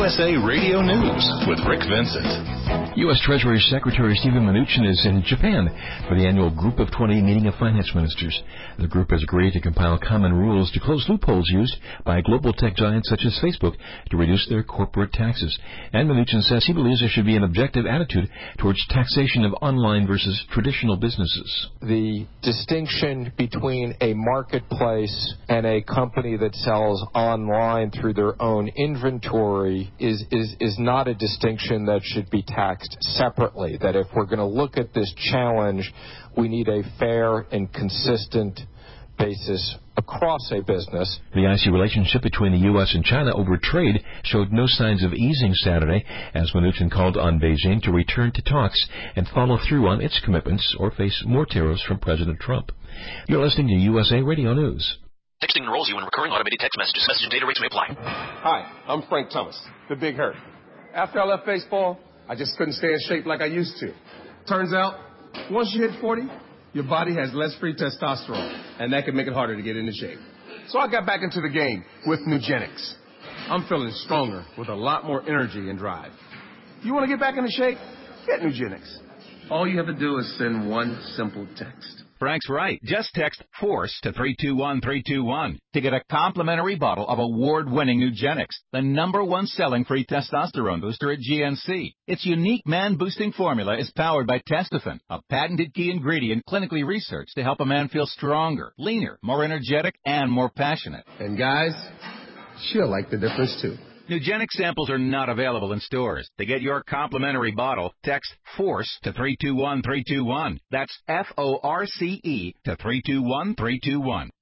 USA Radio News with Rick Vincent. U.S. Treasury Secretary Steven Mnuchin is in Japan for the annual Group of 20 meeting of finance ministers. The group has agreed to compile common rules to close loopholes used by global tech giants such as Facebook to reduce their corporate taxes. And Mnuchin says he believes there should be an objective attitude towards taxation of online versus traditional businesses. The distinction between a marketplace and a company that sells online through their own inventory is not a distinction that should be taxed separately. That if we're going to look at this challenge, we need a fair and consistent basis across a business. The icy relationship between the U.S. and China over trade showed no signs of easing Saturday, as Mnuchin called on Beijing to return to talks and follow through on its commitments or face more tariffs from President Trump. You're listening to USA Radio News. Texting enrolls you in recurring automated text messages. Message and data rates may apply. Hi, I'm Frank Thomas, the Big Hurt. After I left baseball, I just couldn't stay in shape like I used to. Turns out, once you hit 40, your body has less free testosterone, and that can make it harder to get into shape. So I got back into the game with Nugenics. I'm feeling stronger with a lot more energy and drive. You want to get back into shape? Get Nugenics. All you have to do is send one simple text. Frank's right. Just text FORCE to 321321 to get a complimentary bottle of award-winning Nugenics, the #1 selling free testosterone booster at GNC. Its unique man-boosting formula is powered by Testofen, a patented key ingredient clinically researched to help a man feel stronger, leaner, more energetic, and more passionate. And guys, she'll like the difference too. Nugenics samples are not available in stores. To get your complimentary bottle, text FORCE to 321321. That's FORCE to 321321.